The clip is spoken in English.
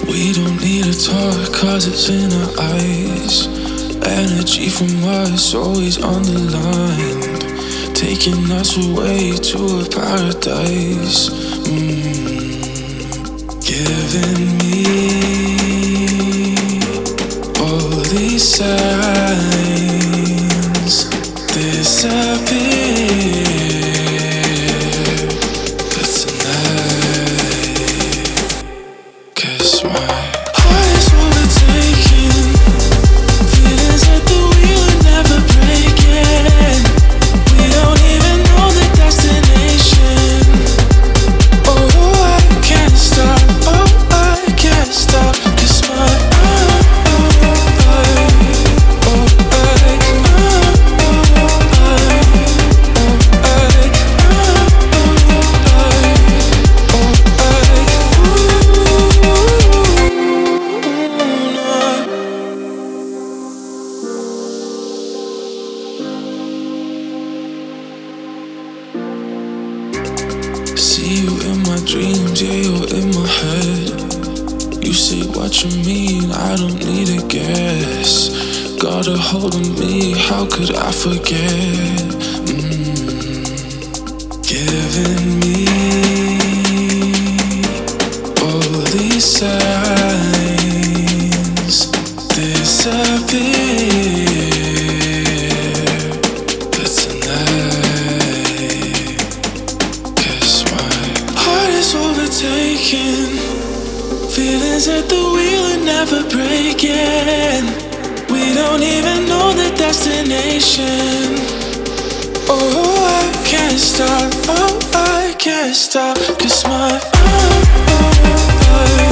We don't need to talk cause it's in our eyes. Energy from us always underlined, taking us away to a paradise. Giving me all these signs disappear. But tonight, 'cause my heart is overtaken. Feelings that we will never break in. We don't even know the destination. Oh, I can't stop. Oh, I can't stop. 'Cause my see you in my dreams, yeah, you're in my head. You say what you mean, I don't need a guess. Got a hold of me, how could I forget? Giving me all these signs disappear. But tonight, 'cause my heart is overtaken. Feelings that we will never break in. We don't even know the destination. Oh, I can't stop. Oh, I can't stop. 'Cause my